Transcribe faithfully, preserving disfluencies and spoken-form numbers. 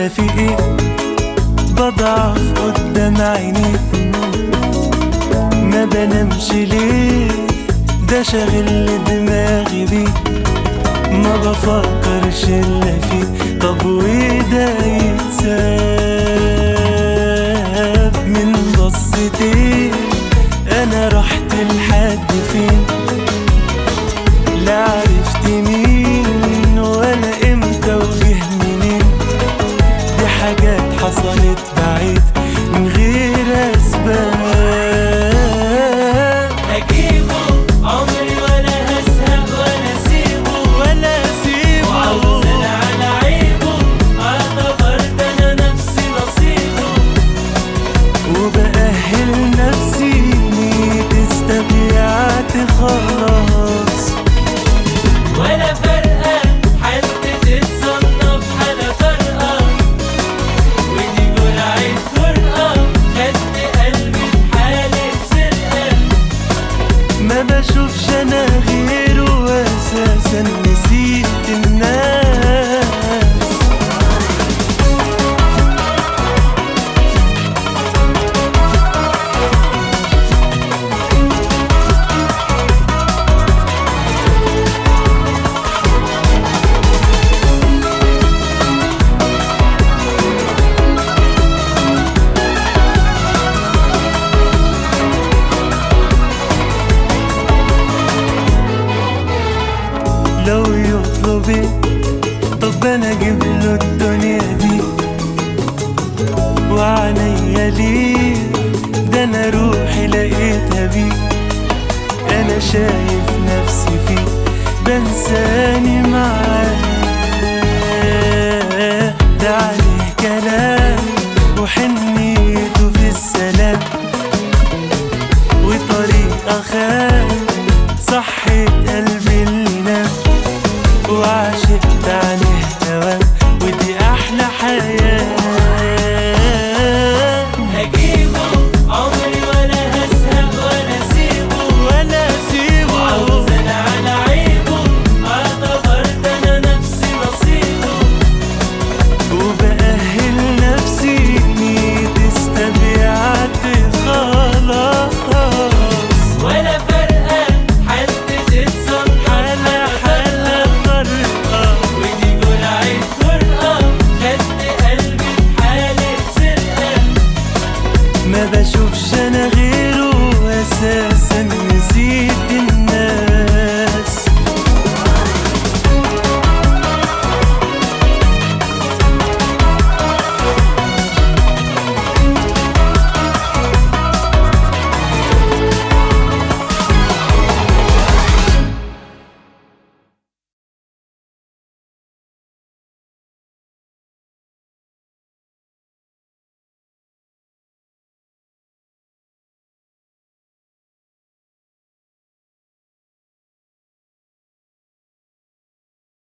ولا في ايه، بضعف قدام عينيك، ما بنامش ليه، ده شاغل دماغي بيه، ما بفكرش الا فيه. طب وده يتساب من بصتين؟ انا رحت لحد فين؟ لا عرفت مين ولا امتى وجه منين، دي حاجات حصلت بعيد من غير اسباب. هجيبه عمري ولا هزهق ولا اسيبه ولا اسيبه، وعاوزان على عيبه، اعتبر ده انا نفسي نصيبه، وبأهل نفسي ميت استبيعت خلاص. ولا فرقة حد تتصنف حالة فرقة، ودي جرعة فرقة خدت قلبي في حالة سرقة. ما بشوفش انا غيره اساسا، نسيت الناس. لو يطلب ايه، طب انا اجيب له الدنيا دي، وعنيا ليه، ده انا روحي لقيتها بيه. انا شايف نفسي فيه، بنساني معاه، ده عليه كلام وحنيته في السلام، وطريقة خان صحت